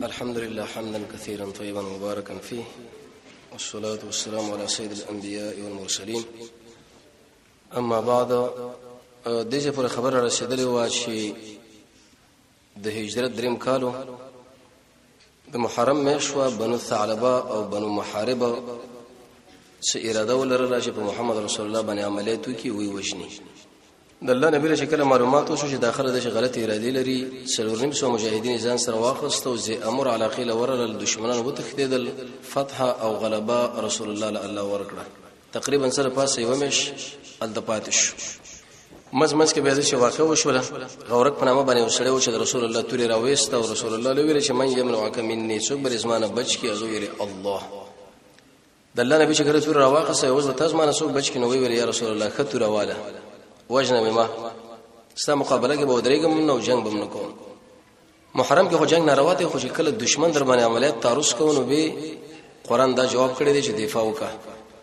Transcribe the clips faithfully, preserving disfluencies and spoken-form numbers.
الحمد لله حمدا كثيرا طيبا مباركا فيه، والصلاة والسلام على سيد الأنبياء والمرسلين. اما بعد، دغه پر خبر رسیدلی و چې د هجرت دریم کالو د محرم میشوا بنو ثعلبه او بنو محاربه چې اراده ولرله چې په محمد رسول الله باندې عملیات وکړي وي وجني. د الله نبی له شکل معلومات وشو چې داخله د غلط اراده لري. سلورنیم سو مجاهدین ځان سره واخست او زي امر علاقه لورل دشمنان وتخدیدل فتح او غلبه رسول الله الله ورکړه. تقریبا سره پاسه یومش ال د پاتش مز مز کې به چې واقع وشوله. غورک په نامه باندې وسړی و چې رسول الله توري راويست او رسول الله له ویل چې من یمنعک مني څوک بر زمانه بچ کی ازو یری الله. د الله نبی چې ګره تور راواخصه او زه تاسو باندې څوک بچ کی نو ویل یا رسول الله خطر واله وجنه ما ستا مقابله کې به درېګم نو جنگ بم نکوم. محرم کې خو جنگ ناروا ته خو چې کله دشمن در باندې عملیات تعرض کوونو به قران دا جواب کړی دی چې دفاع وکړه.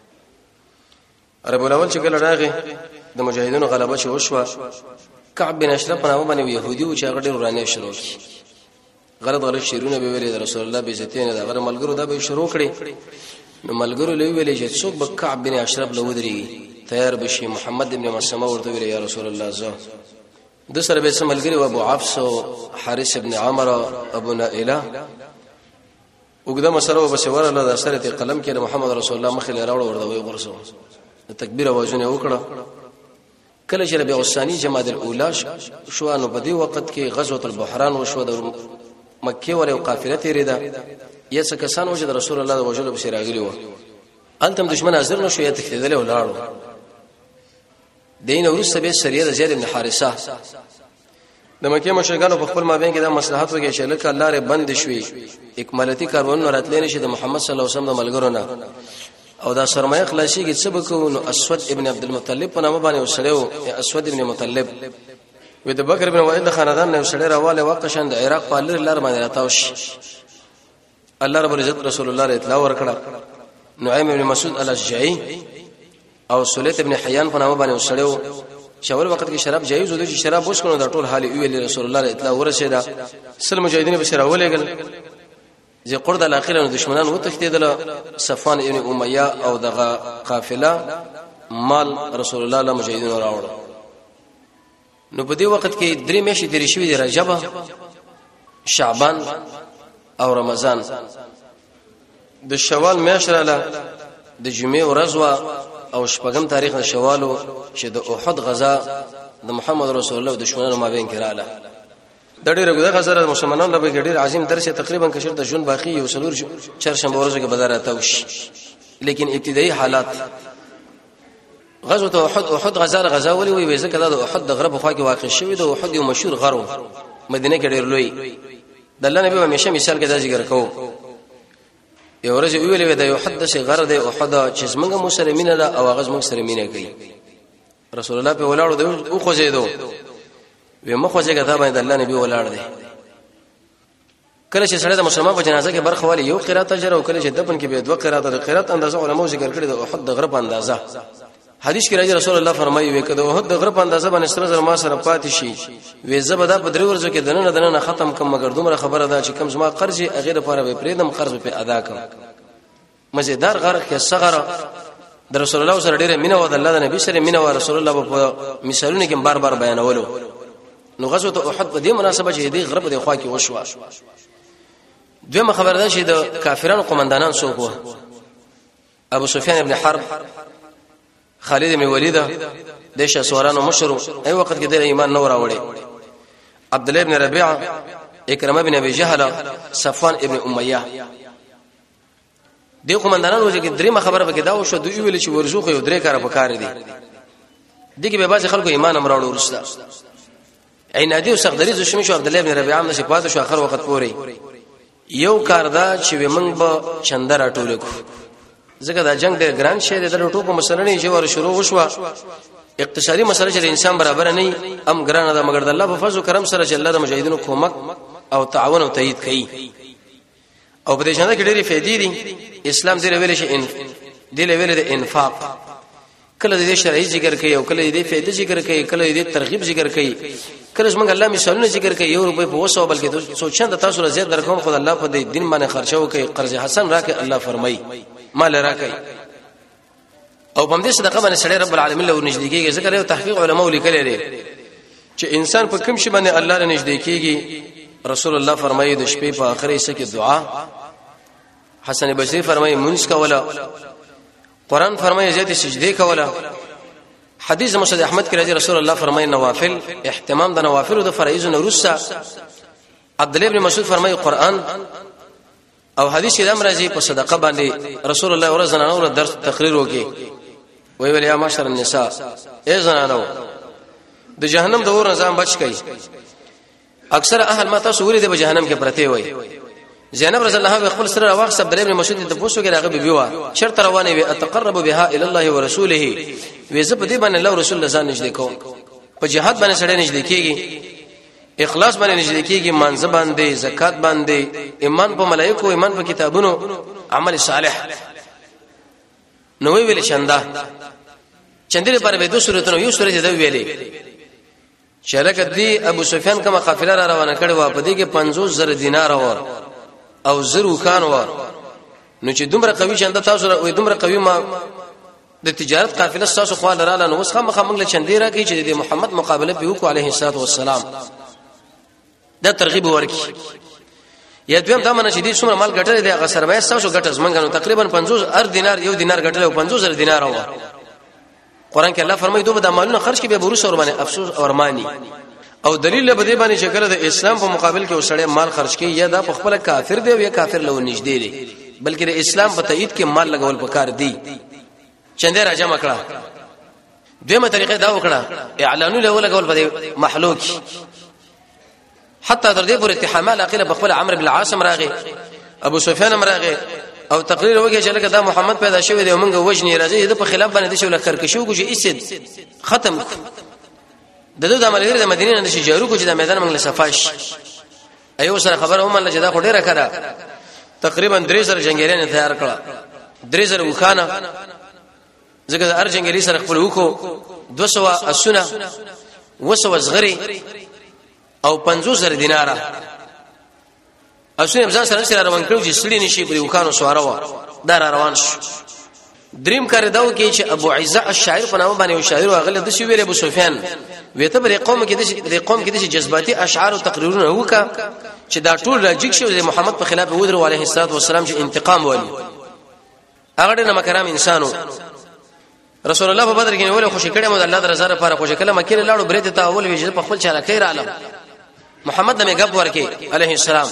عرب الاول چې کله راغی د مجاهدینو غلبه شو وشو. کعب بن اشرف په نامه باندې يهودي او چې هغه ډېر ورانه شروع کړي. غلط غلط شیرونه به ویلي د رسول الله به عزتینه دا غره ملګرو دا به شروع کړي. نو ملګرو له ویلي چې څوک به کعب بن اشرف له ودري تیار بشي. محمد ابن مسلمه ورته ویل یا رسول الله زه د سره به سملګری او ابو عفص او حارث ابن عمرو ابو نائله وګدا مسره وبسوره له سره قلم کې محمد رسول الله مخې راوړ ورته وي غرسو تکبیر اوازونه وکړه. کله چې ربيع الثاني جماد الاولى شو انو په دې وخت کې غزوه البحران وشو د مکه ور یو قافله تیریده. یڅ کسان وجه رسول الله د وجلو بشیر راغلی و. انتم دشمن حاضر نشو یا تخدیدل ولاړو. دین ورسته به سریه د زید بن حارثه د مکه مشرکانو په خپل مابین کې د مصلحت وکړي چې لکه الله ر بند شوي اکمالتی کارونه راتلې نشي د محمد صلی الله علیه وسلم د ملګرو نه او دا سرمایه خلاصي کې څه بکو. نو اسود ابن عبد المطلب په نامه باندې وسړیو اسود ابن مطلب و د بکر بن وائل د خاندان نه وسړی راواله وقشن د عراق په لار باندې راتاوش. الله رب العزت رسول الله اطلاع ورکړه. نعیم ابن مسعود الاشجعي او سلیت ابن حیان په نامه باندې وسړیو چې اول وخت کې شراب جایز و. د شراب وښکنو د ټول حال ویل رسول الله اطلاع ورسېدا. سل مجاهدین به سره ولېګل چې قرد الاخره دشمنان وتښتیدل. صفوان ابن امیہ او دغه قافله مال رسول الله له مجاهدین راوړ. نو په دې وخت کې درې میاشتې تیرې شوې د رجب شعبان او رمضان. د شوال میاشت رااله د جمعې ورځ او شپږم تاریخ د شوالو چې د احد غزا د محمد رسول الله د دشمنانو مابین کې رااله. د ډېر غوډه غزا د مسلمانانو لپاره ډېر عظیم درس تقریبا کشر د جون باقی یو سلور چهارشنبه ورځ کې بازار اتوش. لیکن ابتدایي حالات غزوه احد احد غزا غزا ولي وي ځکه د احد د غرب خوا کې واقع شوی د احد یو مشهور غرو مدینه کې ډېر لوی. د الله نبی همیشه مثال کې دا ذکر کوو. یو ورځ ویلې د یو حدث غره د احد چې څنګه مسلمانینه ده او هغه موږ سره مینه کوي. رسول الله په ولاړو دی او خوځیدو وي مخوځه کته باندې الله نبی ولاړ دی. کله چې سره د مسلمان په جنازه کې برخه والی یو قرات اجر او کله چې دفن کې به دوه قرات د قرات اندازه علماء ذکر کړی د احد د غره په اندازه. حدیث کې راځي رسول الله فرمایي وي کده احد د غره په اندازه باندې سره زر ما سره پاتې شي وي زبدا په درې ورځو کې دنه دنه ختم کوم مگر دومره خبره ده چې کم زما قرض غیر لپاره به پریدم قرض په ادا کوم. مزیدار غره کې صغره د رسول الله سره ډیره مینه و د الله د نبی سره مینه و. رسول الله په مثالونه کې بار بار بیانولو. نو غزوه احد په دې مناسبه چې دې غرب د خوا کې وشو. دویمه خبر ده چې د کافرانو قومندانان څوک و. ابو سفیان ابن حرب، خالد ابن ولید د شاسوارانو مشر ای وخت کې د ایمان نور راوړي. عبد الله ابن ربيعه، اکرمه ابن ابي جهل، صفوان ابن امیہ. دې قومندانانو چې درېمه خبره به کې دا وشو دوی ویل چې ورزوخه یو درې کار په کار دي. دغه به بعض خلکو ایمان امراړو ورسته. عینادی او سخدری زشمی شو. عبد الله ابن ربيعه نشه پاتې شو اخر وخت پورې. یو کار دا چې موږ به چندر اټول کو ځکه دا جنگ ډېر ګران شی دی. د ټوکو مسله نه چې ور شروع وشو. اقتصادي مسله چې انسان برابر نه ام ګران ده مگر د الله په فضل او کرم سره چې الله د مجاهدینو کومک او تعاون او تایید کوي. او په دې شان کې ډېری فائدې دي. اسلام دې ویل شي ان دې ویل د انفاق کله دې شرعي ذکر کوي او کله دې فائدې ذکر کوي کله دې ترغیب ذکر کوي کله څنګه الله مثالونه ذکر کوي یو روپے په وسو بلکې سوچند تاسو را زیات درکوم خدای الله په دې دین باندې خرچو کوي قرض حسن راکې الله فرمایي مال راکې او په دې صدقه باندې سړی رب العالمین له نږدې کېږي ذکر یو تحقیق علماء لیکلي دي چې انسان په کوم شي باندې الله له نږدې کېږي رسول الله فرمایي د شپې په اخر حصہ کې دعا حسن بصری فرمایي مونږ کوله قران فرمایي زیات سجدي کوله حدیث مسند احمد کې راځي رسول الله فرمایي نوافل اهتمام د نوافل او د فرایض نورسا عبد الله ابن مسعود فرمایي قران او حدیث کې دم راځي په صدقه باندې رسول الله ورځنه نور درس تقریر وکي وی ویل یا معاشر النساء ای زنانو د جهنم د اور نظام بچ کئ اکثر اهل ما تاسو ولې د جهنم کې پرته وي زینب رضی الله عنها خپل سره واخ عبد الله ابن مسعود د پوسو کې راغب بیوا شرط روانه وي اتقرب بها الى الله ورسوله وي زه په دې باندې الله رسول الله ځان نږدې کوم په جهاد باندې سړی نږدې کېږي اخلاص باندې نږدې کېږي مانځ باندې زکات باندې ایمان په ملائکه ایمان په کتابونو عمل صالح نو ویل چندا چندې پر به دو صورتونو یو صورت دی ویلې شرکت دی ابو سفیان کومه قافله را روانه کړي و په دې کې پنځوس زره دینار و او زرو کان و نو چې دومره قوي چنده تاسو را دومره قوي ما د تجارت قافله تاسو خو لراله نو وسخه مخه موږ له چندې را کوي چې د محمد مقابله به وکړو عليه الصلاه والسلام دا ترغیب ورکی یا دویم دا منه چې دې څومره مال ګټل دی هغه سرمایه تاسو ګټل زمونږ تقریبا پنځوس ار دینار یو دینار ګټل او پنځوس زره دینار و قران کې الله فرمایي دوی د مالونو خرج کې به بروس اور باندې افسوس اور مانی او دلیل به دې باندې شکل د اسلام په مقابل کې وسړی مال خرج کوي یا دا په خپل کافر دی او یا کافر له نږدې دی بلکې د اسلام په تایید کې مال لګول پکار دی چندې راځه مکړه دیمه طریقه دا وکړه اعلان له لګول په محلوک حتی تر دې پورې اتحامل عقیله بخبل عمرو بن العاص راغی ابو سفیان راغی او تقریر وکړي چې لکه دا محمد پیدا شوی دی موږ وجنی راځي د په خلاف باندې د شو لخر کشو کوجه اسد ختم د دوه د عملګری د مدینه نه شجارو کوجه د میدان موږ له صفاش ایو سره خبر هم الله جدا خډه راکړه تقریبا درې سره جنگیران تیار کړه درې سره وخانه ځکه د ار جنگیری سره خپل وکړو دوه سوه اسونه وسو زغری او پنځوس زره دیناره اسونه ځان سره سره روان کړو چې سړی نشي په وکانو سواره و دا روان شو دریم کار داو کې چې ابو عزه الشاعر په نامه باندې یو شاعر واغله د سی ویل ابو سفیان وته بر قوم کې د قوم کې د جذباتي اشعار او تقریرونه وکا چې دا ټول راجیک شو د محمد په خلاف ودرو علیه الصلاه والسلام چې انتقام والی هغه د مکرام انسانو رسول الله په بدر کې ولې خوشی کړه مو د الله درزه لپاره خوشی کړه مکه لاړو برته ته اول ویل په خپل چاله خیر عالم محمد نبی غب ورکه علیه السلام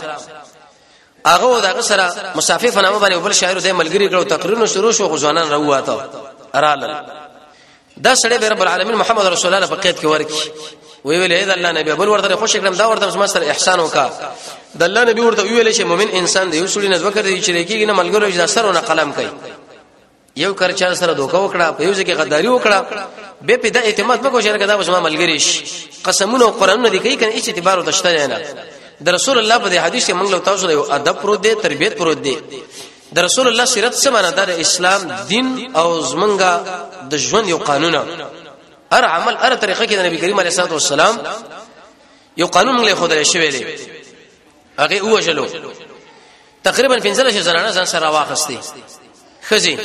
هغه دغه سره مسافر فنامه باندې بل شاعر د ملګری کړو تقریرونه شروع شو غزوانان راواته ارال دا سړی رب العالمین محمد رسول الله په قید کې ورکی وی ویل اې د الله نبی بل ورته خوشی کړم دا ورته ما سره احسان وکا د الله نبی ورته ویل چې مؤمن انسان دی یو سړي نه ذکر دی چې لکه نه ملګرو چې سرونه قلم کوي یو کار چا سره دوکا وکړه په یو ځکه غداری وکړه به په د اعتماد وکړو چې دا وسما ملګری شي قسمونه او قرانونه دي کوي کنه هیڅ اعتبار ودشته نه د رسول الله په حدیث کې موږ له تاسو یو ادب پرو دی تربیت پرو دی د رسول الله سیرت څه معنی ده اسلام دین او زمونږه د ژوند یو قانون ار عمل ار طریقه کې د نبی کریم علیه الصلاه والسلام یو قانون موږ له خدای شوی دی هغه وجلو تقریبا پنځه لسه زنانه ځان سره واخستي خزي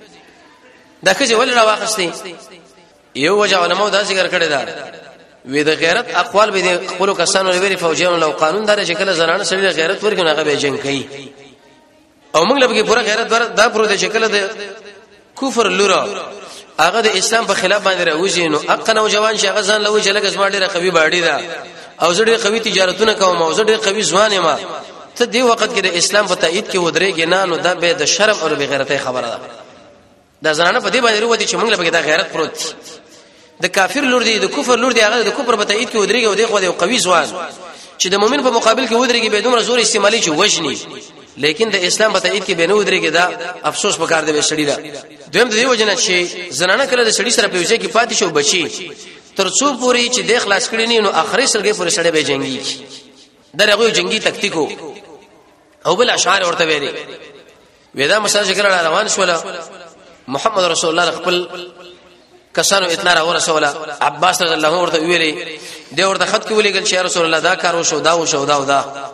دا خزي ول را واخستي یو وجه علماء دا ذکر کړی دا وې د غیرت اقوال به خپل کسانو لري فوجیان لو قانون دار چې کله زنانه سړي غیرت ورکړي هغه به جنگ کوي او موږ لږه پورا غیرت دا پرو د شکل د کفر لورا هغه د اسلام په خلاف باندې راوځي نو اق نوجوان شي هغه ځان لوي چې لکه زما ډیره قوي باډي ده او زړه قوي تجارتونه کوم او زړه قوي ځوان ما ته دی وخت کې د اسلام په تایید کې ودرېږي نه نو دا به د شرم او به غیرت خبره ده دا زنانه په دې باندې وروتي چې موږ لږه د غیرت پروت د کافر لور دی د کفر لور دی هغه د کفر په تایید کې ودرېږي او دغه یو قوي ځوان چې د مؤمن په مقابل کې ودرېږي به دومره زور استعمالي چې وښني لیکن د اسلام په تایید کې به نه ودرېږي دا افسوس وکړ دی سړی دا دویم د دې وجنه چې زنانه کله د سړی سره په وجه کې پاتې شو بچي ترڅو پوری چې د خلاص کړي نه نو اخري سرګي پورې سړی به جنگي دا هغه جنگي تکتیکو او بل اشعار ورته ویلي ودا مساج کړه روان شول محمد رسول الله خپل کسانو اطلاع را ورسوله عباس رضی الله عنه ورته ویلي دی ورته خط کې ویلي چې رسول الله دا کار وشو دا وشو دا ودا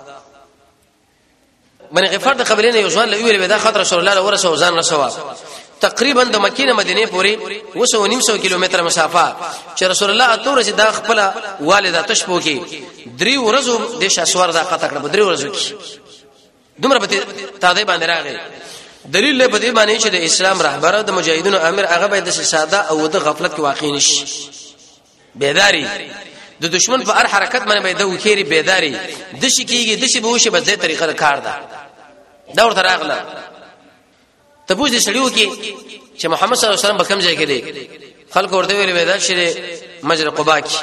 من غفار د قبلینه یو ځوان لویل دا خط رسول الله ورسو ځان رسوا تقریبا د مکې نه مدینه پورې وسو نیم سو کیلومتر مسافه چې رسول الله اتور چې دا خپل والده تشبو کې درې ورځو د شاسوار دا قطع کړ درې ورځو کې دومره به تادی باندې راغی دلیل له بده باندې چې د اسلام رهبر د مجاهدینو امیر هغه به د ساده او د غفلت کې واقع نشي بیداری د دشمن په هر حرکت باندې به د وکيري بیداری د شي کېږي د شي به وشي په دې طریقه کار ده دا ورته راغله ته پوښتنه شړیو کې چې محمد صلی الله علیه وسلم په کوم ځای کې دی خلک ورته ویل ودا چې مجرى قباء کې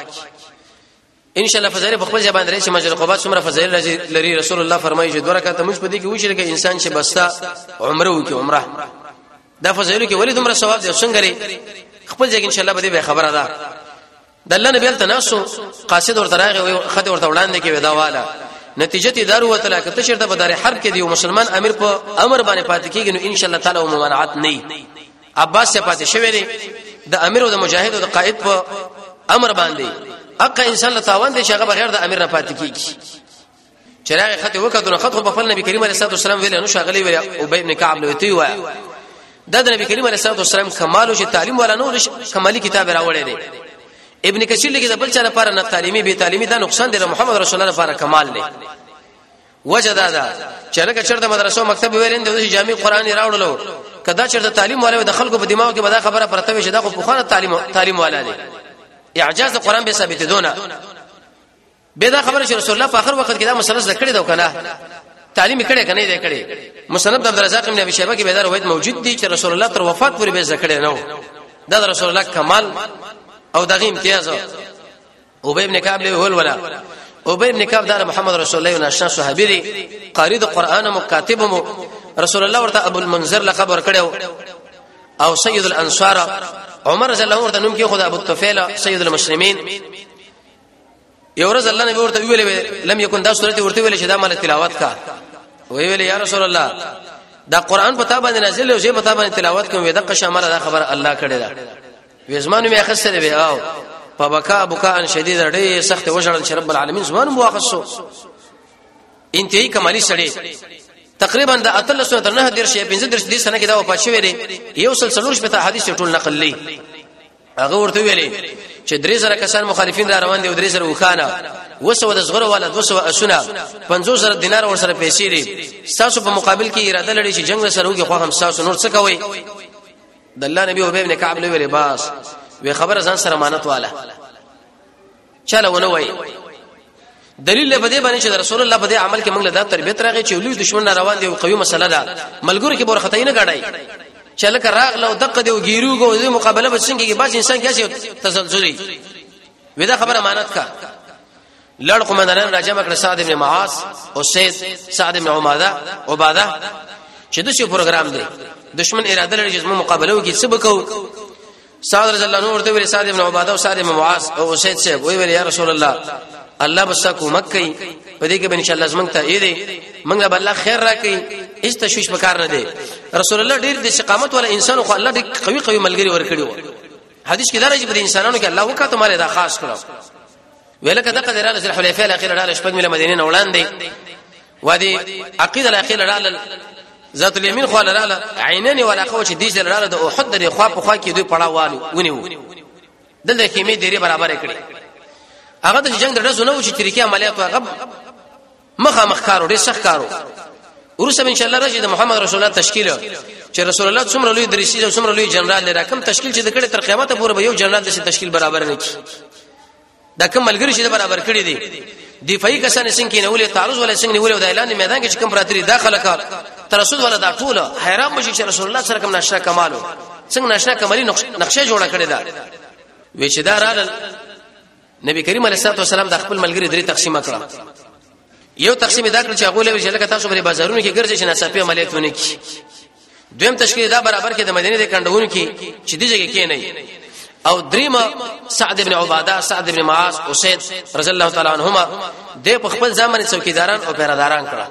ان شاء الله فضایل په خپل ځبان درې چې مجرى قباء څومره فضایل لري رسول الله فرمایي چې دوه رکعات موږ په دې کې وشي کې انسان چې بستا عمره وکي عمره دا فضایل کې ولې دومره ثواب دي څنګه لري خپل ځای کې ان شاء الله به دې خبره ده د الله نبی تناسو قاصد ورته راغی خدای ورته وړاندې کې ودا والا نتیجه تی دارو وتلا کته شرط په دار حرب کې دی مسلمان امیر په امر باندې پاتې کیږي نو ان شاء الله تعالی ممانعت نه عباس ته پاتې شوی دی د امیر او د مجاهد او د قائد په امر باندې حق انسان له تاوان دي شغه بغیر د امیر نه پاتې کیږي چراغ خط وکړو خط په خپل نبی کریم علیه الصلاه والسلام ویل نو شغلی ویل ابي ابن كعب له وتی و د نبی کریم علیه الصلاه والسلام کمال او تعلیم ولا نو کمالی کتاب راوړی دی ابن کثیر لګي د بل چا لپاره نه تعلیمي به تعلیمي دا نقصان دی محمد رسول الله لپاره کمال دی وجدا دا چرګه چرته مدرسو مکتب ویلین د جامع قرآن راوړلو کدا چرته تعلیم والے د خلکو په دماغ کې به دا خبره پرته وي چې دا خو په تعلیم تعلیم والا دی اعجاز قرآن به ثابت دونه به دا خبره چې رسول الله په اخر وخت کې دا مسله ذکر دی کنه تعلیم کړي کنه دی کړي مسند عبد الرزاق ابن ابي شيبه کې به دا روایت موجود دی چې رسول الله تر وفات پورې به ذکر نه دا رسول الله کمال او دغه امتیاز ابي ابن كعب له ول ولا ابي ابن كعب دا محمد رسول الله ناشنا صحابي دی قاری د قران مکاتب مو رسول الله ورته ابو المنذر لقب ور کړو او سید الانصار عمر رضی الله عنه ورته نوم کې خدای ابو الطفيل سید المسلمين یو ورځ الله نبی ورته ویل لم يكن دا سورته ورته ویل چې دا مال تلاوت کا وی ویل یا رسول الله دا قران په تابع نازل او زه په تابع تلاوت کوم وې د قشمره دا خبر الله کړی دا وزمانو می اخسته دی او فبكى بكاء شديد ډېر سخت وشړل چې رب العالمین زمانو مواخصو انتهایی کمالی سړی تقریبا د اتل سنت نه در شي پنځه درس دي سنه کې دا په شوی دی یو سلسله شپه حدیث ټول نقل لې هغه ورته ویلي چې درې زره کسان مخالفین را روان دي او درې زره وخانه وسو د زغره والا دوه سوه اسونه پنځوس زره دینار ور سره پیسې دي تاسو په مقابل کې اراده لري چې جنگ سره وګي خو هم تاسو نور څه کوي د الله نبی ابي ابن كعب له ویلي باس وی خبر ځان سره امانت والا چاله ونه وای دلیل له بده باندې چې رسول الله بده عمل کې موږ له دا تربيت راغی چې لوی دشمن روان دی او قوي مسله ده ملګرو کې بور خطای نه غړای چله کر راغله او دقه دی او ګیروګو د مقابله بچنګي کې باز انسان کیسه تسلسلي ودا خبر امانت کا لړ قومندان راجم کړ سعد ابن معاذ او سید سعد ابن عماده عباده چې د شو پروګرام دی دشمن اراده لري چې موږ مقابله وکړو سبق کو سعد رضی الله عنه ورته ویل سعد ابن عباده او سعد ابن معاذ او سید صاحب وی ویل یا رسول الله الله بس کو مکه په دې کې به ان شاء الله زمنګ ته اې دې موږ به الله خیر راکړي هیڅ تشویش وکړ نه دی رسول الله ډیر د استقامت ولا انسان خو الله دې قوي قوي ملګری ورکړي حدیث کې دا راځي په انسانانو کې الله وکړه ته دا خاص کړو ویل کده قدر ال الحلیفه الاخیره ډاله شپږ مله مدینه نه وړاندې وادي عقیده الاخیره ډاله ذات الیمین خو لاله عینین ولا قوه چې دې لاله د احد د خوا په خوا کې دوی پړاوالو ونیو دلته کې می ډیره برابر کړي هغه د جنگ درځو نو چې طریقې عملیات هغه مخه مخکارو ډېر سخت کارو ورسره ان شاء الله راځي د محمد رسول الله تشکیل چې رسول الله څومره لوی درسي او څومره لوی جنرال لري کوم تشکیل چې د کړه تر قیامت پورې به یو جنرال د تشکیل برابر نه کی دا کوم ملګری چې برابر کړی دي دفاعي کسان څنګه نه ولې تعرض ولا څنګه نه ولې د اعلان میدان کې کوم براتري داخله کا ترسول ولا دا ټوله حیران بشي چې رسول الله سره کوم نشه کمالو څنګه نشه کمالي نقشه جوړه کړی دا وې چې دا رال نبی کریم علیه الصلاه والسلام د خپل ملګری درې تقسیم کړه یو تقسیم دا کړ چې هغه له وجه تاسو په بازارونو کې ګرځي چې ناڅاپي عملیاتونه کی دویم تشکیل دا برابر کې د مدینه د کندهونو کې چې دې ځای کې نه او دریمه سعد ابن عباده سعد ابن معاذ او سید رضی الله تعالی عنهما د په خپل ځامن څوکیداران او پیراداران کړه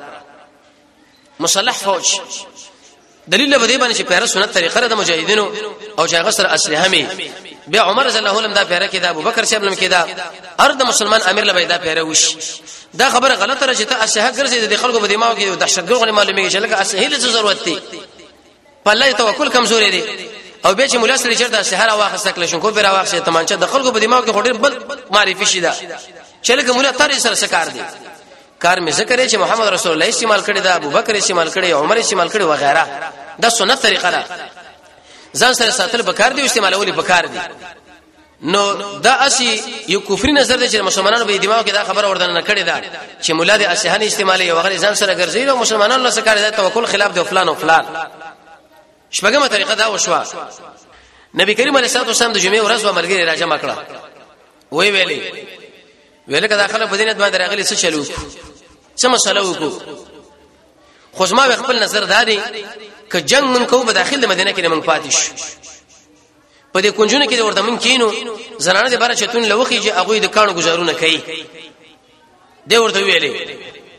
مسلح فوج دلیل به دې باندې چې پیره سنت طریقه د مجاهدینو او چې هغه سره اسلحه می بیا عمر رضی الله عنه دا پیره کړه ابو بکر صاحب لم کړه ارد مسلمان امیر له پیدا پیره وش دا خبره غلطه راځي ته اسه ګرځي د خلکو په دماغ کې دهشتګرد معلومیږي چې لکه اسه هیڅ ضرورت دی په الله توکل کمزوري دی او به چې مولا سره چرته سحر واخصه کله شون کو پیرا واخصه تمانچه د خلکو په دماغ کې خوري بل معرفي شي دا چې لکه مولا تر سره سکار دی کار می ذکر چې محمد رسول الله استعمال کړی دا ابو بکر استعمال کړی عمر استعمال کړی وغیرہ دا سنت طریقه ده ځان سره ساتل بکار دی استعمالول بکار دی نو دا اسی یو کفر نظر دی چې مسلمانانو په دماغ کې دا خبره وردان نه کړی دا چې مولا د اسهان استعمال یو غیر ځان سره ګرځي او مسلمانانو له سکار دی توکل خلاف دی فلان او فلان شپږمه طریقه دا وشوه نبی کریم علیه الصلاه والسلام د جمعې ورځ و مرګ راځه مکړه وی ویلې ویل کدا خلک په دینه باندې راغلي څه چلو څه مسله وکړو خو زما خپل نظر دادی ک جنگ من کو په داخله مدینه کې من پاتیش په دې کنجونه کې ورته من کینو زنانه د بار چتون لوخي چې هغه د کانو گزارونه کوي دی ورته ویلې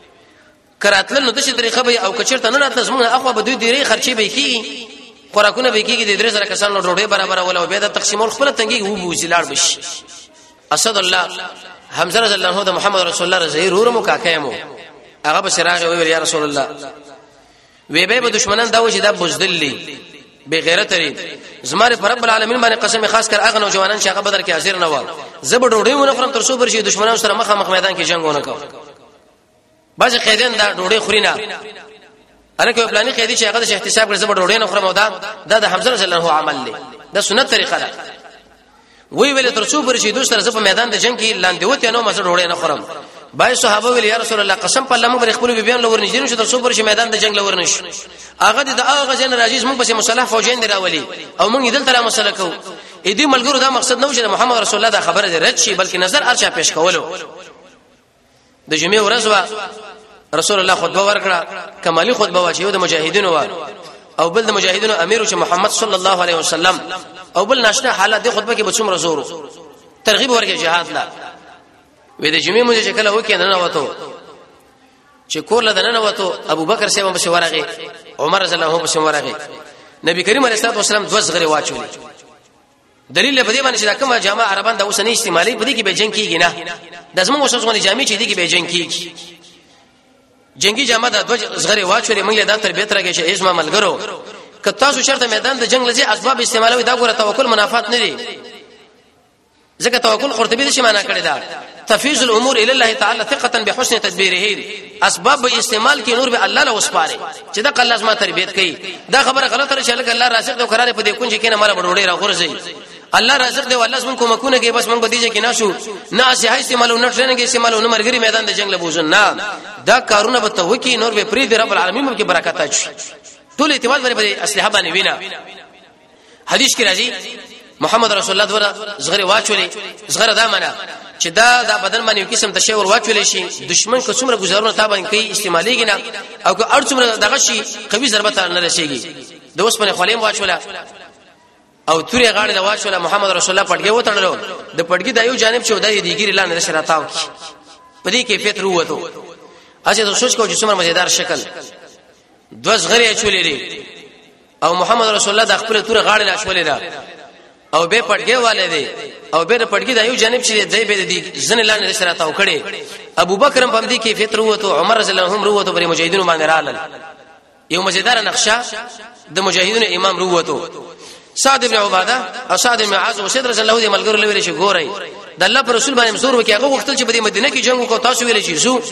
کراتل نو د څه طریقه به او کچرته نه راتل زمونه اخو به دوی ډیره خرچي به کی خوراکونه به کیږي د درې سره کسان نو ډوډۍ برابر ولا به د تقسیمول خپل تنګي وو بوزلار بش اسد الله حمزه رضی الله عنه د محمد رسول الله رضی الله عنه کاکایمو هغه بشراغه ویل یا رسول الله وی به دشمنان دا و چې دا بوزدلی به غیرت لري زماره پر رب العالمین باندې قسم خاص کر هغه نوجوانان چې هغه بدر کې حاضر نه و زب ډوډۍ ونه خورم تر څو پر شي دشمنانو سره مخه مخ میدان کې جنگ ونه کو باز قیدین دا ډوډۍ خورینه الکه پلاني قیدی چې هغه د احتساب کړ زب ډوډۍ نه خورم او دا د حمزه رضی الله عنه عمل دی دا سنت طریقه ده وی ویل تر څو پر شي دوی سره زب میدان د جنگ کې لاندې وته نو مزه ډوډۍ نه خورم بای صحابه ویل یا رسول الله قسم په الله موږ خپل بیان لور نشو شو تر څو پر شي میدان د جنگ لور نشو هغه د هغه جن راجیز موږ په مصالح فوجین دی راولي او موږ دلته را مسله کو اې دې ملګرو دا مقصد نه و چې محمد رسول الله دا خبره رد شي بلکې نظر ارچا پیش کولو د جمعې ورځ وا رسول الله خطبه ورکړه کمالي خطبه وا چې د مجاهدینو وا او بل د مجاهدینو امیر چې محمد صلی الله علیه وسلم او بل ناشنا حالات د خطبه کې بچوم رسول ترغیب ورکړي جهاد لا وې د جمعې مونږ چې کله وکړ نه وته چې کور له نه وته ابو بکر سیمه په ورغه عمر رضی الله عنه په ورغه نبی کریم علیه الصلاه والسلام دوه زغری واچولې دلیل په دې باندې چې دا کومه جامه عربان د اوسنۍ استعمالي په دې کې به جنگ کیږي نه د زموږ اوسنۍ جامې چې دې کې به جنگ کیږي جنگي جامه د دوه زغری واچولې موږ دا تربیت راګه چې اسما ملګرو که تاسو شرط میدان د جنگ لږه اسباب استعمالوي دا ګوره توکل منافات نه دي ځکه توکل قرطبي د شي معنا کړی دا تفیض الامور الى الله تعالی ثقه بحسن تدبیره اسباب به استعمال کې نور به الله له وسپاره چې دا الله زما تربیت کوي دا خبره غلطه راشه لکه الله رازق دی قرار په دې کونج کې نه مال وړوړې را غورځي الله رازق دی والله زمون کوم کوونه کې بس مونږ بدیږي کې ناشو نه سي هي استعمالو نه ټریننګ استعمالو نه مرګري میدان د جنگ له بوزن نه دا کارونه به توکي نور به پری دی رب العالمین کې برکات اچي ټول اعتماد باندې اسلحه باندې وینا حدیث کې راځي محمد رسول الله دغه زغری واچولې زغره دا معنا چې دا د بدن باندې یو قسم تشور واچولې شي دشمن که څومره گزارونه تابع کوي استعماليږي نه او که ار څومره دغه شي قوي ضربت نه رسېږي د اوس په خلیم واچوله او توري غاړه واچوله محمد رسول الله پټګي وټړلو د پټګي د یو جانب چې ودای دیګری لاندې شراتاو کی په دې کیفیت وروته اځه د سوچ کو چې څومره مزیدار شکل دوز غری چولې لري او محمد رسول الله د خپل تور غاړه لا چولې را او به پټګي والے دي او به پټګي د یو جانب چې دی به دي ځن لاندې شراتاو کړي ابو بکر هم په دې کیفیت وروته عمر رضی الله عنه وروته پر مجاهدینو باندې رالل یو مزیدار نقشه د مجاهدینو امام وروته سعد بن عباده او سعد بن معاذ او سید رسول الله دې ملګرو لوري شي ګورای د الله پر رسول باندې زور وکي هغه وختل چې په مدینه کې جنگ وکاو تاسو ویل شي زو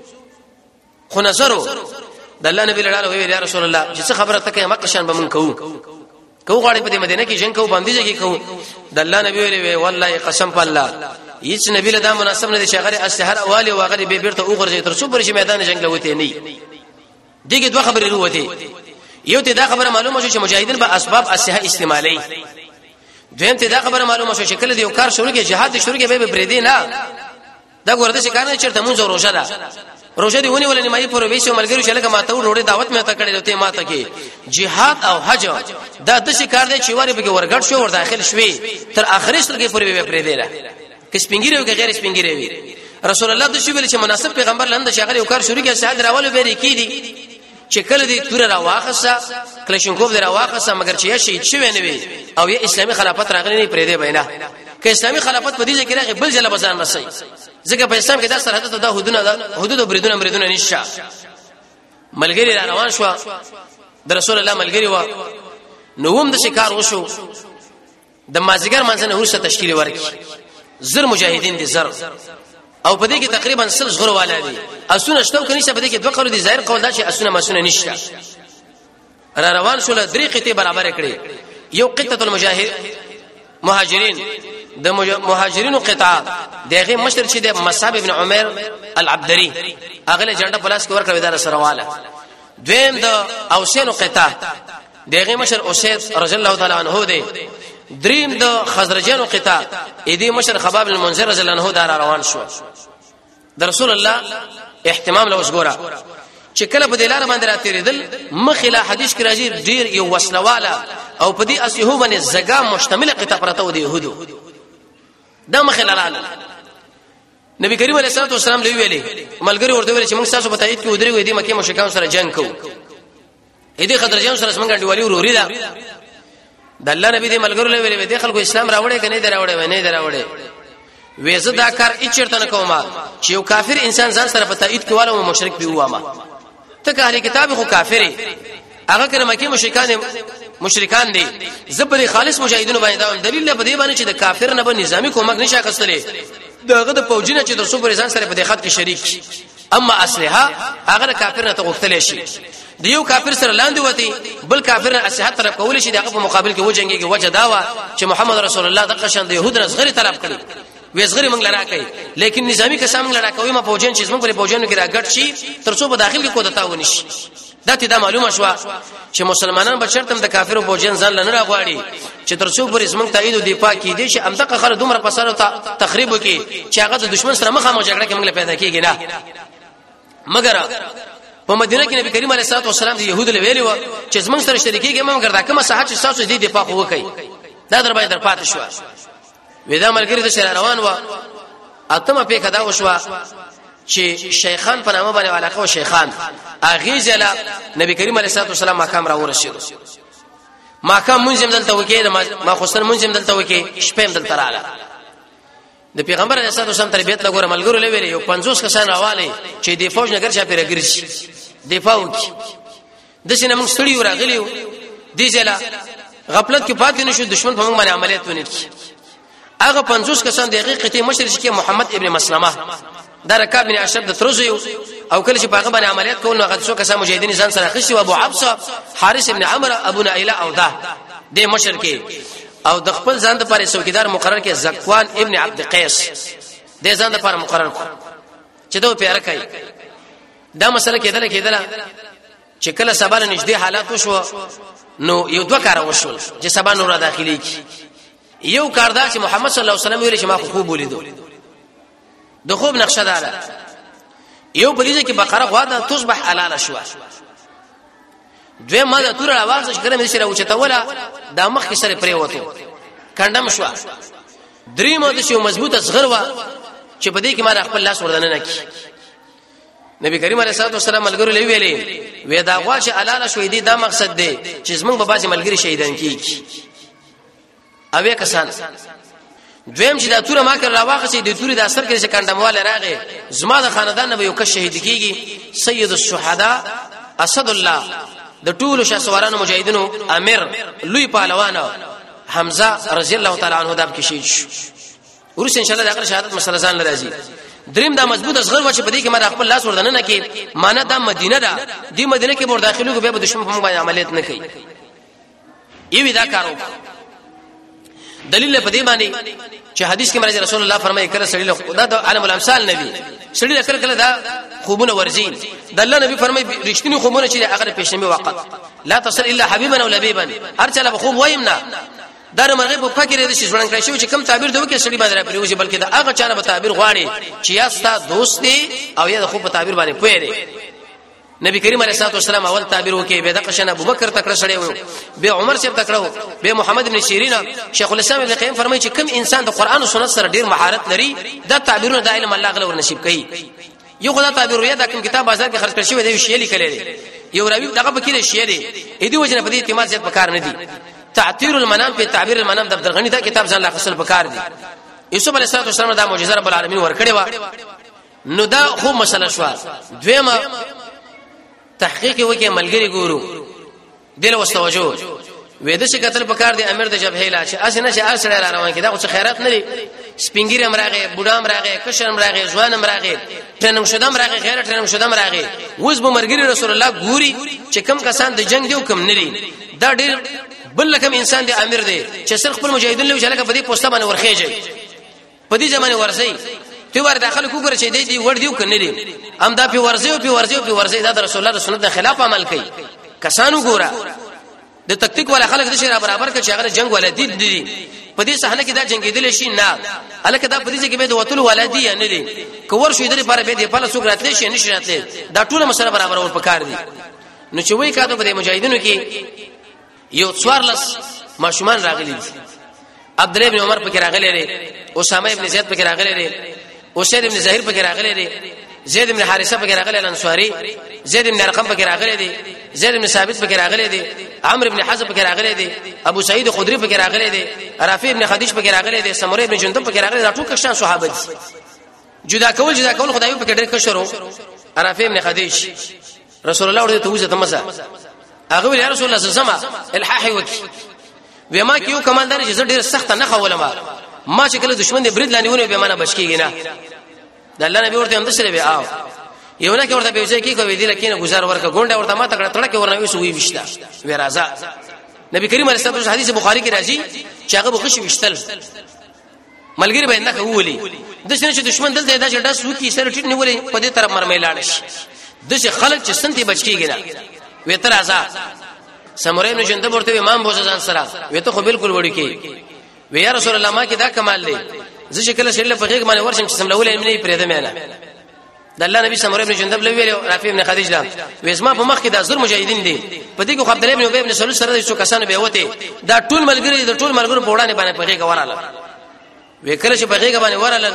خو نظرو د الله نبی له ویل یا رسول الله چې خبره تکه مکه شان به مونږ کوو کو غاړي په مدینه کې جنگ کوو باندې ځکه کوو د الله نبی ویل والله قسم په الله هیڅ نبی له دا مناسب نه دي چې هغه اسحر اوالي او هغه به بیرته وګرځي تر څو پر شي میدان جنگ لوته نه دیګه دوه خبرې وروته یو ته دا خبره معلومه شو چې مجاهدین به اسباب اسحه استعمالي دویم ته دا خبره معلومه شو چې کله دی یو کار شروع کې جهاد شروع کې به بریدي نه دا ګورده چې کار نه چرته مونږ روزه ده روزه دی ونی ولنی مای پر ویسو ملګری چې لکه ماته وروړي دعوت مې ته کړې ته ماته کې jihad او حج دا د شي کار دی چې واره به ورګټ شو ور داخل شوي تر اخري سره کې پرې پرې دی را کې سپینګری او غیر سپینګری وي رسول الله د شی ویل چې مناسب پیغمبر لاندې شغله یو کار شروع کې سعد راول به ریکی دي چې کله دې تور را واخصه کلشنکوف را واخصه مگر چې شهید شوی نه وي او یا اسلامي خلافت راغلی نه پرې دی بینه که اسلامي خلافت په دې ځای کې راغی بل ځله بزان رسي ځکه په اسلام کې دا سرحد ته د حدودونه حدود او بریدونه بریدونه نشه ملګری را روان شو د رسول الله ملګری و نووم د شکار وشو د مازیګر منځنه ورسته تشکیل ورکړي زر مجاهدین دي زر او په دې کې تقریبا سل زغره والا دي اسونه شتو کني چې په دې کې دوه قول دي ظاهر قول دا چې اسونه مسونه نشته را روان شول درې قطې برابر کړي یو قطه المجاهد مهاجرین د مهاجرینو قطعه دغه مشر چې د مصعب ابن عمر العبدري اغله جنډه پلاس کې ورکړ اداره سره والا دویم د اوسینو قطعه دغه مشر اسید رضی الله تعالی عنہ دی دریم د خزرجانو قطعه اې دې مشر خباب المنذر رضی الله عنه دار روان شو د رسول الله اهتمام له وسګورا چې کله په دلاره باندې راتېریدل مخله حدیث کې راځي ډیر یو وسلواله او په دې اسیه باندې زګا مشتمل قطعه پرته و دي يهودو دا مخله رااله نبی کریم علیه الصلاه والسلام لوي ویلي ملګری ورته ویل چې موږ تاسو په تایید کې ودرې وې دي مکه مشرکان سره جنگ کوو اې دې خزرجان سره څنګه ډیوالي وروري دا د الله نبی دې ملګرو له ویلې دې خلکو اسلام راوړې کني دراوړې و نه دراوړې وېزه دا کار اچرته نه کومه چې یو کافر انسان ځان سره په تایید کې والو مشرک دی وامه ته که اهل کتاب خو کافری هغه کله مکه مشرکان مشرکان دي زبر خالص مجاهدینو باندې دا دلیل په دې باندې چې د کافر نه به نظامی کومک نشه کستلې داغه د پوجینه چې د رسول ځان سره په دې خط کې شریک اما اصلها هغه کافر نه تغفتل شي دیو کافر سره لاندې وتی بل کافر نه اصحت طرف کول شي دغه په مقابل کې وجنګي وجه داوا چې محمد رسول الله دغه شان د يهود رزغري طلب کړي وېزغري موږ لرا کوي لیکن نظامی که سم لرا کوي ما پوجین چې موږ په پوجین کې راګټ شي ترڅو په داخل کې کوته ونی شي دا ته دا معلومه شو چې مسلمانان به شرط هم د کافرو پوجین ځان لنه راغواړي چې ترڅو پر اسمن تایید او دفاع کې دي چې امدغه خلک دومره پسره تخریب وکي چې هغه د دشمن سره مخامخ جګړه کې موږ پیدا کیږي نه مگر په مدینه کې نبی کریم علیه الصلاه والسلام د يهود له ویلو چې زمونږ سره شریکيږي موږ ګرځا کومه صحه چې تاسو دې دفاع وکړي دا در باندې در پاتې شو ودا ملګری د شهر روان و اتمه په کدا وشو چې شیخان په نامه باندې علاقه او شیخان اغه زله نبی کریم علیه الصلاه والسلام مقام را ورسېد مقام منځم دلته وکړي ما خصن منځم دلته وکړي شپم دلته رااله د پیغمبر علیه الصلاه والسلام تربیت لګور ملګرو لوي یو پنځوس کسان راواله چې د فوج نګر چا پیره ګرځي دفاع وکړي د سینه موږ ستړي ورغلیو دي ځله غفلت کې پاتې نشو دشمن په موږ باندې عملیات ونی هغه پنځوس کسان د حقیقت مشر چې محمد ابن مسلمه دا رکاب بن اشرف د ترزو او کله چې په هغه باندې عملیات کول نو هغه څو کسان مجاهدین ځان سره خشي او ابو عبسه حارث ابن عمرو ابو نائله او دا د مشر کې او د خپل ځان لپاره څوکیدار مقرر کې زکوان ابن عبد قیس د ځان لپاره مقرر کړ چې دوی پیار کوي دا مسله کېدله کېدله چې کله سبا نږدې حالات وشو نو یو دوه کار وشول چې سبا نور داخلي کی یو کار دا چې محمد صلی الله علیه وسلم ویل چې ما خوب ولیدو د خوب نقشه ده یو بلیزه کې بقره غواده تصبح حلاله شو دوی ما د تور اواز شکر مې سره اوچته ولا د مخ کې سره پرې وته کندم شو درې مو د شو مضبوطه صغر وا چې په دې کې ما خپل لاس وردان نه کی نبی کریم علیه الصلاه والسلام ملګرو لوي ویلي وې دا غوا چې حلاله شوې دي دا مقصد دی چې زمونږ به باسي ملګری شهیدان کیږي اوې کسان دویم چې دا توره ما کړ راواخسې د توري د اثر کې چې کندمواله راغې زما د خاندان نه یو کس شهید کیږي سید الشهدا اسد الله د ټولو شاسوارانو مجاهدینو امیر لوی پهلوان حمزه رضی الله تعالی عنہ د کې شهید شو ورس ان شاء الله د اخر شهادت مسله ځان لراځي دریم دا مضبوط اصغر و چې په دې کې ما خپل لاس وردان نه کې معنا دا مدینه ده دی مدینه کې ور داخلو کې به دشمن په باندې عملیات نه کوي ایوی دا کارو دلیل په دې باندې چې حدیث کې مرجع رسول الله فرمایي کړه سړي له خدا د عالم الامثال نبی سړي له کړه دا خوبونه ورزين د الله نبی فرمایي رښتینی خوبونه چې هغه پېښمه وخت لا تصل الا حبيبا او لبيبا هر چا له خوب وایمنا دا مرغه په فکر دې شي ژوند کړی شو چې کم تعبیر دوی کې سړي باندې راپریوږي بلکې دا هغه چانه په تعبیر غواړي چې یا ستا دوست دی او یا د خوب په تعبیر باندې پوهه دی نبی کریم علیه الصلاه والسلام اول تعبیر وکي به د قشن ابو بکر تکړه سړی و به عمر سے تکړه به محمد ابن سیرین شیخ الاسلام ابن قیم فرمایي چې کم انسان د قران او سنت سره ډیر مهارت لري دا تعبیرونه د علم الله غلو نصیب کوي یو خدای تعبیر ویا د کوم کتاب بازار کې خرڅ کړی وي د شی لیکل دي یو راوی دغه بکیره شی دی اې دی وجنه په دې اعتماد زیات پکار نه دی تعطیر المنام په تعبیر المنام د عبدالغنی دا کتاب ځان لا خپل پکار دی یوسف علیه السلام دا معجزه رب العالمین ورکړې و نو دا خو مسله شو دویمه تحقیق وکي ملګری ګورو دل واستوجو وېد شي قتل پکار دی امیر د جبهه لا چې اسنه چې اسره را روان کړه او څه خیرات نه لري سپینګری امراغه بوډام راغه کشر امراغه ځوان امراغه ټرنم شدم راغه غیر ټرنم شدم راغه وز به مرګری رسول الله ګوري چې کم کسان د جنگ دیو کم نری دا ډېر بل کم انسان دی امیر دی چې سر خپل مجاهدین له شلکه په دې پوسټه باندې ورخېږي په دې ځمانه ورسي ته ور داخل کوګر چې دی دی ور دیو کنه لري ام دا په ورسي او په ورسي او په ورسي دا رسول الله سنت د خلاف عمل کوي کسانو ګورا د تکتیک ولا خلک د شي برابر کړي چې هغه جنگ ولدي دي په دې صحنه کې دا جنگیدل شي نه الکه دا په دې کې به د وتل ولدي نه دي کور شو دې لپاره به دې په لاسو راتلې شي نشي راتلې دا ټول مسله برابر ور پکار دي نو چې وای کاته په مجاهدینو کې یو څوارلس ماشومان راغلي عبد الله ابن عمر پکې راغلي دي اسامه ابن زید پکې راغلي دي اسید ابن زهیر پکې راغلي دي زید ابن حارثه پکې راغلي الانصاری زید ابن ارقم پکې راغلي دي زید ابن ثابت پکې راغلي دي عمرو ابن حزم پکې راغلي دي ابو سعید خدری پکې راغلي دي رافع ابن خدیج پکې راغلي دي سمره ابن جندب پکې راغلي دي ټول کشان صحابه دي جدا کول جدا کول خدایو پکې ډېر کشرو رافع ابن خدیج رسول الله ورته توزه تمسا هغه یا رسول الله صلی الله علیه وسلم الحاح وکي وما کیو کمالدار چې ډېر سخت نه خولما ما چې کله دشمن دې برید لاندې ونه به معنا بچکیږي نه د الله نبی ورته هم دسره به آو یو نه کې ورته به ځکه کوي دې لکه نه گزار ورکه ګونډه ورته ما تکړه تړه کې ورنوي سوې وشتا وی راځه نبی کریم علیه الصلاه والسلام حدیث بخاری کې راځي چې هغه بخښ وشتل ملګری به نه کوولي د شنه چې دشمن دلته دا چې داس وکي سره ټیټ نیولې په دې طرف مرمې لاړ شي د څه خلک چې سنتي بچکیږي نه وی تر راځه سمره ابن جندب ورته امام بوزه ځان سره وی ته خو بالکل وړي کې وی یا رسول الله ما کې دا کمال دی زه چې کله شړل په غیږ باندې ورشم چې سملول یې نه پرې ده مینه د الله نبی سمره ابن جندب لوي رافع ابن خدیج لا وېسما په مخ کې د زور مجاهدین دي په دې کې عبد الله ابن ابي ابن سلول سره د څو کسانو به وته دا ټول ملګری د ټول ملګرو په وړاندې باندې په غیږ وراله وکړه چې په غیږ باندې وراله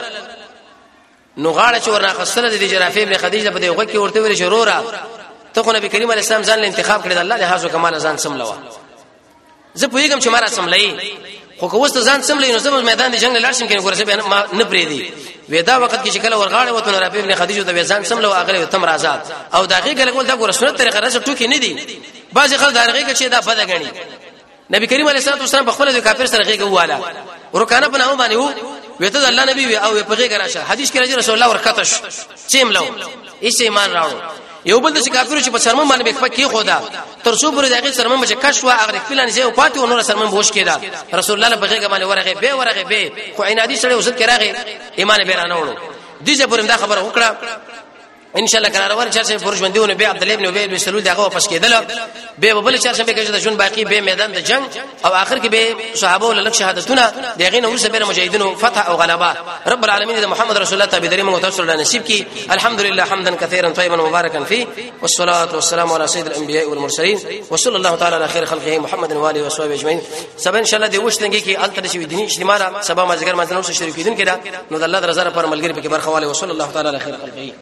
نو غاړه چې ورنه خسره د رافع ابن خدیج په دې وخت کې ورته ویل شرورا ته خو نبی کریم علیه السلام ځان له انتخاب کړی د الله له حاضر کمال ځان سملوا زه پوهیږم چې مارا سملای خو که وسته ځان سملې نو زموږ میدان د جنگ لارشم کې ګورسه به نه پرې دی ودا وخت کې چې کله ورغاړه وته نو رافع ابن خدیجه د ځان سملو اغله تم رازات او دغه ګلګول دا ګور سنت طریقه راځه ټوکی نه دی بعض خلک دغه کې چې دا بد غني نبی کریم علیه الصلاه والسلام په خپل د کافر سره غیږه واله ورکانه په نامه باندې وو وته د الله نبی او په غیږه راشه حدیث کې راځي رسول الله ورکتش چیملو ایسه ایمان راوړو یو بل د کافرو چې په سرمن باندې بخپه کې خدا تر څو پر دغه سرمن چې کښوا اگر خپلان زه او پاتې ونور سرمن بوش کېدا رسول الله په غیږه باندې ورغه به ورغه به خو عینادي سره وسط کراغه ایمان به رانه وړو دې څه پرنده خبره وکړه ان شاء الله قرار ور چرشه پرش بندونه به عبد الله ابن ابي بن سلول دغه واپس کېدل به بل چرشه به کې د جون باقی به میدان د جنگ او اخر کې به صحابه ول شهادتونه دغه نو سره به مجاهدینو فتح او غلبه رب العالمین د محمد رسول الله تابع درې موږ تاسو له نصیب کی الحمدلله حمدا كثيرا طيبا مباركا فيه والصلاه والسلام على سيد الانبياء والمرسلين وصلى الله تعالى على خير خلقه محمد واله وصحبه اجمعين سبا ان شاء الله د وشتنګي کې الته شي دینی اجتماع سبا ما ذکر ما نو شریکین کړه نو د الله رضا پر ملګری په برخه والے وصلى الله تعالى على خير خلقه